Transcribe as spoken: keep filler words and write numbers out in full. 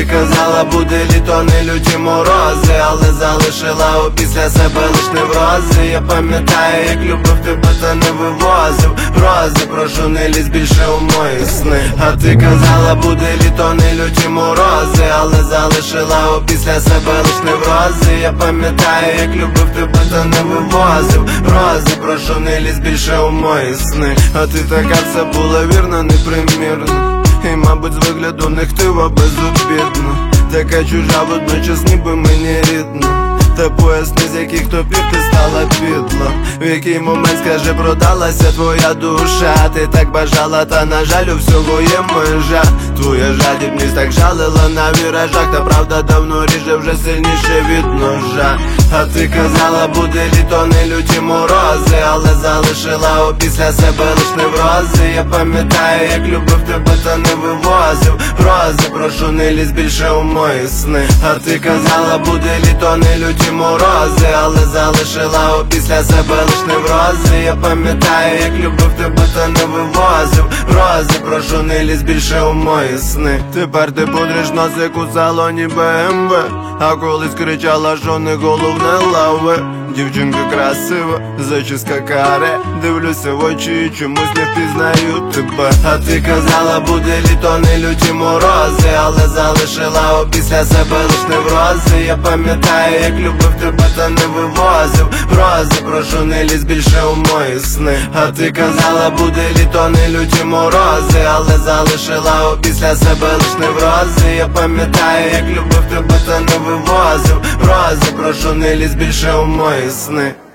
ти казала, буде літо, не люті морози, але залишила опісля себе лиш неврози. Я пам'ятаю, як любив тебе, та не вивозив грози. Прошу, не лізь більше у мої сни. А ти казала, буде літо, не люті морози, але залишила опісля себе лиш неврози. Я пам'ятаю, як любив тебе, та не вивозив грози. Прошу, не лізь більше у мої сни. А ти така все була вірна, непримірна, і, мабуть, з вигляду не хтива, безобідна. Така чужа, водночас ніби мені рідна. Та поясни, з яких топів ти стала підла. В який момент, скажи, продалася твоя душа. Ти так бажала, та на жаль, у всього є межа. Твоя жадібність так жалила на віражах, та правда давно ріже вже сильніше від ножа. А ти казала, буде літо, не люті морози, але залишила опісля себе лиш неврози. Я пам'ятаю, як любив тебе, та не вивозив грози. Прошу, не лізь більше у мої сни. А ти казала, буде літо, не люті морози, але залишила опісля себе лиш неврози. Я пам'ятаю, як любив тебе, та не вивозив грози. Прошу, не лізь більше у мої сни. Тепер ти пудриш носик у салоні Б М В, а колись кричала, що не головне лави. Дівчинка красива, зачіска каре, дивлюся в очі і чомусь не впізнаю тебе. А ти казала, буде літо, не люті морози, але залишила опісля себе лиш неврози. Я пам'ятаю, як любив тебе, та не вивозив грози. Прошу, не лізь більше у мої сни. А ти казала, буде літо, не люті морози, але залишила опісля себе лиш неврози. Я пам'ятаю, як любив тебе, та не вивозив грози. Прошу, не лізь більше у мої сни.